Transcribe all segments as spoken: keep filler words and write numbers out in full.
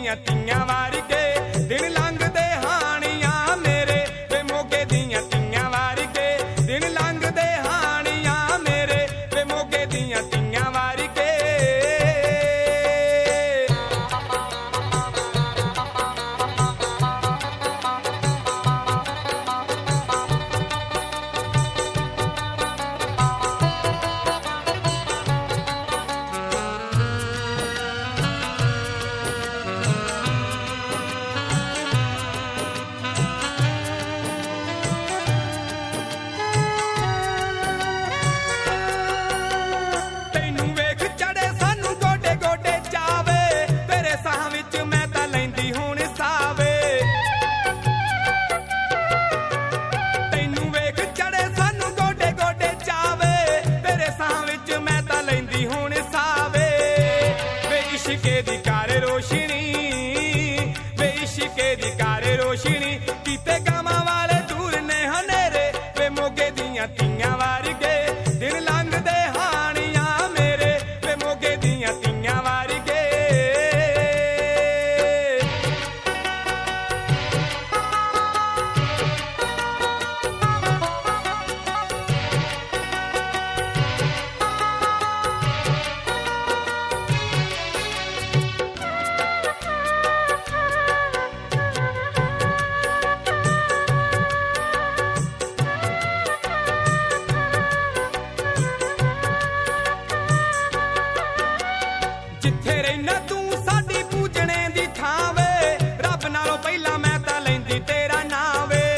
ਦੀਆਂ ਤੀਆਂ ਵਰਗੇ ਦਿਨ ਲੰਘਦੇ ਹਾਣੀਆਂ ਮੇਰੇ ਵੇ ਮੋਗੇ ਦੀਆਂ ਤੀਆਂ ਵਰਗੇ ਦਿਨ ਲੰਘਦੇ ਹਾਣੀਆਂ ਮੇਰੇ ਵੇ ਮੋਗੇ ਦੀਆਂ ਤੀਆਂ ਵਰਗੇ इश्के दी कार रोशनी वे इश्के दी कार रोशनी कीते गावां वाले दूर ने हनेरे वे मोगे दियां तीयां वरगे दिन लंघदे हाणियां मेरे वे मोगे दियां तीयां वरगे जिथे रहना तू साडी पूजने दी थां वे रब नालों पहला मैं तां लैंदी तेरा नाम वे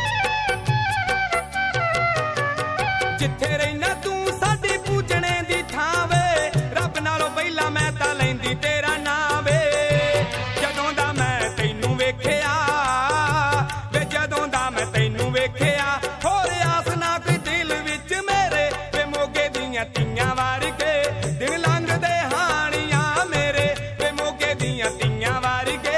जिथे रहना तू साडी पूजने दी थां वे रब नालों पहला मैं तां लैंदी तेरा नाम वे जदों दा मैं तैनू वेखिया वे जदों दा मैं तैनू वेखिया होर आस ना कोई दिल विच मेरे वे मोगे दियां तीयां वरगे दिन लंघदे तीयां वरगे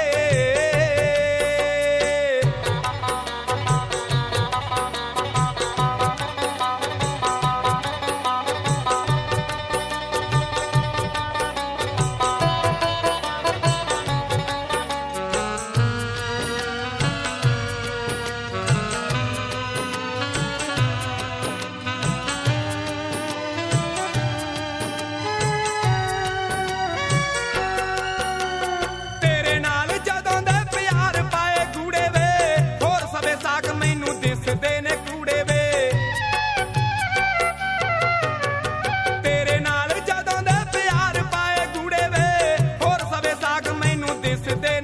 this